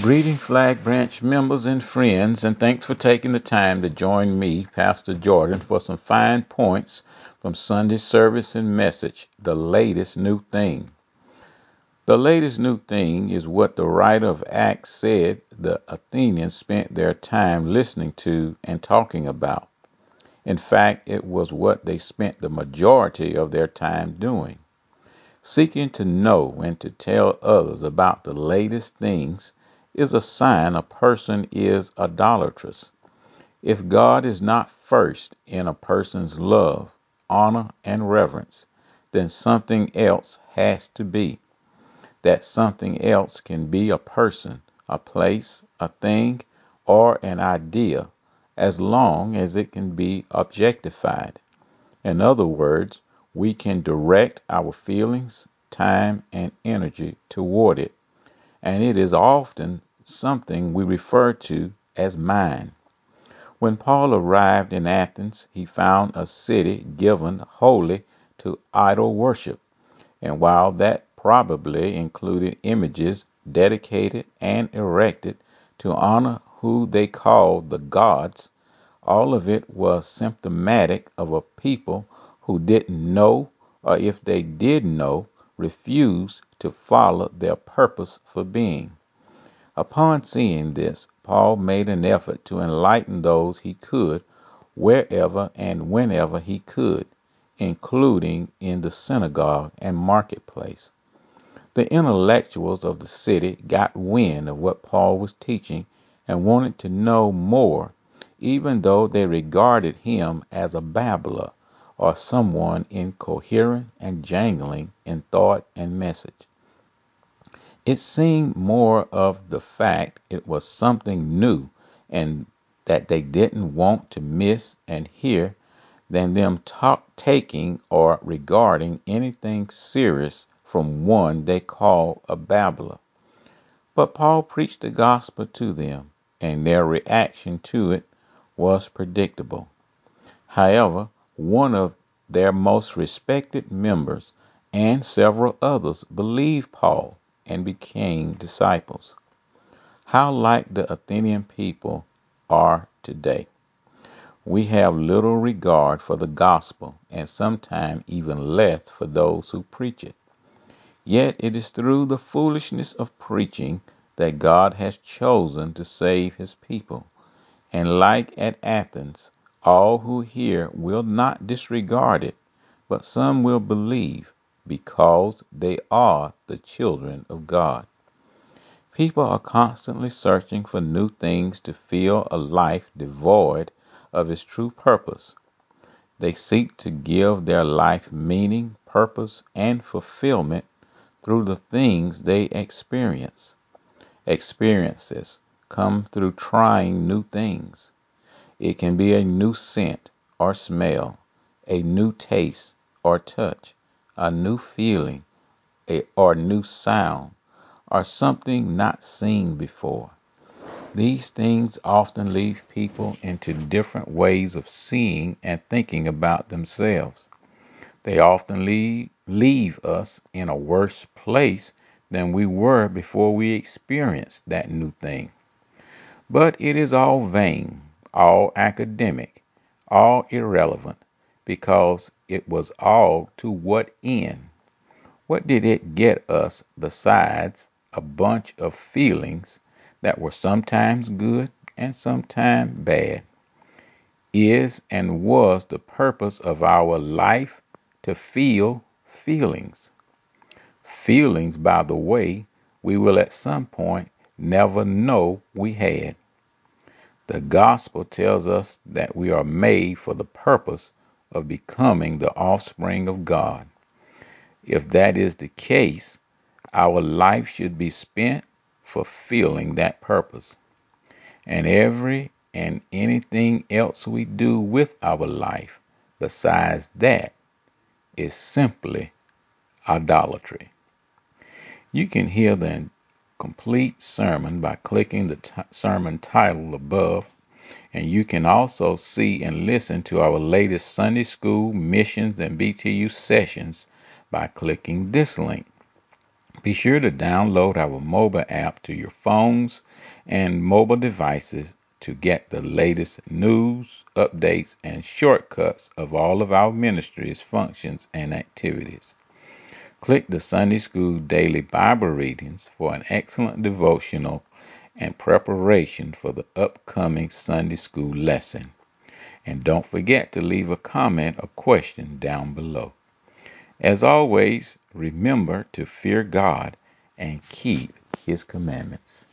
Greeting Flag Branch members and friends, and thanks for taking the time to join me, Pastor Jordan, for some fine points from Sunday service and message, the latest new thing. The latest new thing is what the writer of Acts said the Athenians spent their time listening to and talking about. In fact, it was what they spent the majority of their time doing. Seeking to know and to tell others about the latest things is a sign a person is idolatrous. If God is not first in a person's love, honor, and reverence, then something else has to be. That something else can be a person, a place, a thing, or an idea, as long as it can be objectified. In other words, we can direct our feelings, time, and energy toward it, and it is often something we refer to as mine. When Paul arrived in Athens, he found a city given wholly to idol worship, and while that probably included images dedicated and erected to honor who they called the gods, all of it was symptomatic of a people who didn't know, or if they did know, refused to follow their purpose for being. Upon seeing this, Paul made an effort to enlighten those he could, wherever and whenever he could, including in the synagogue and marketplace. The intellectuals of the city got wind of what Paul was teaching and wanted to know more, even though they regarded him as a babbler or someone incoherent and jangling in thought and message. It seemed more of the fact it was something new and that they didn't want to miss and hear than them taking or regarding anything serious from one they call a babbler. But Paul preached the gospel to them, and their reaction to it was predictable. However, one of their most respected members and several others believed Paul and became disciples. How like the Athenian people are today. We have little regard for the gospel and sometimes even less for those who preach it. Yet it is through the foolishness of preaching that God has chosen to save his people. And like at Athens, all who hear will not disregard it, but some will believe because they are the children of God. People are constantly searching for new things to fill a life devoid of its true purpose. They seek to give their life meaning, purpose, and fulfillment through the things they experience. Experiences come through trying new things. It can be a new scent or smell, a new taste or touch, a new feeling or new sound, or something not seen before. These things often lead people into different ways of seeing and thinking about themselves. They often leave us in a worse place than we were before we experienced that new thing. But it is all vain, all academic, all irrelevant, because it was all to what end? What did it get us besides a bunch of feelings that were sometimes good and sometimes bad? Is and was the purpose of our life to feel feelings? Feelings, by the way, we will at some point never know we had. The gospel tells us that we are made for the purpose of becoming the offspring of God. If that is the case, our life should be spent fulfilling that purpose. And every and anything else we do with our life besides that is simply idolatry. You can hear the complete sermon by clicking the sermon title above, and you can also see and listen to our latest Sunday school, missions, and BTU sessions by clicking this link. Be sure to download our mobile app to your phones and mobile devices to get the latest news, updates, and shortcuts of all of our ministries, functions, and activities. Click the Sunday School Daily Bible Readings for an excellent devotional and preparation for the upcoming Sunday School lesson. And don't forget to leave a comment or question down below. As always, remember to fear God and keep His commandments.